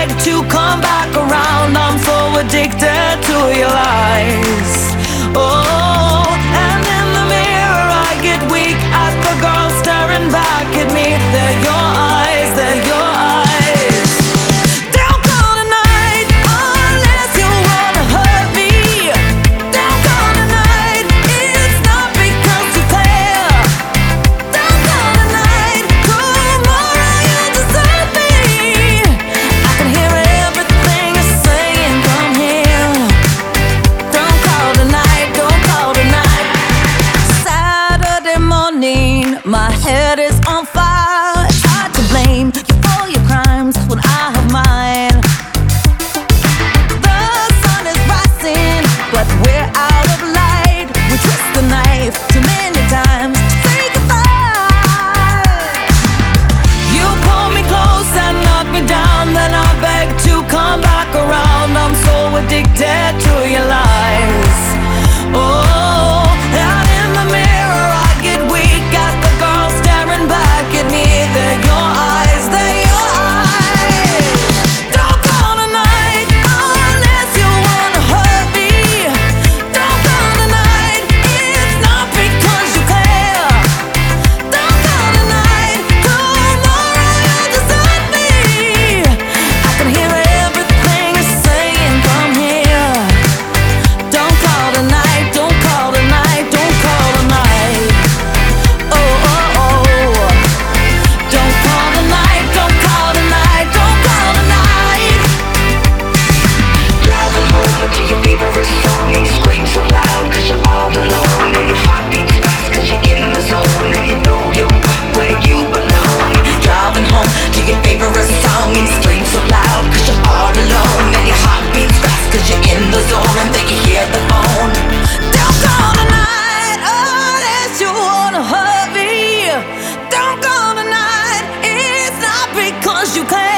beg to come back around. I'm so addicted to your lies. Oh, and in the mirror I get weak as the girl staring back at me. They're your eyes, they're your eyes. Don't call tonight unless you wanna hurt me. Don't call tonight, it's not because you care. Don't call tonight, tomorrow you desert me. I can hear everything you're saying, come here. Don't call tonight, don't call tonight. Saturday morning, my head is on fire. It's hard to blame you for your crimes when I have mine. The sun is rising, but we're out of light. We twist the knife too many times to say goodbye. You pull me close and knock me down, then I beg to come back around. I'm so addicted to your lies. Oh, and in the mirror I get weak as the girl staring back at me. They're your eyes, they're your eyes. Don't call tonight unless you wanna hurt me. Don't call tonight, it's not because you care. Don't call tonight, tomorrow you'll desert me. I can hear everything you're saying, come here. Don't call tonight, don't call tonight, don't call tonight. Oh, oh, oh. Don't call tonight, don't call tonight, don't call tonight. Driving home to your favorite song and you scream so loud cause you're all alone. And your heart beats fast cause you're in the zone. And you know you're right where you belong. Driving home to your favorite song and you scream so loud cause you're all alone. And your heart beats fast cause you're in the zone. And then you hear the phone. Don't call tonight unless you wanna hurt me. Don't call tonight, it's not because you care.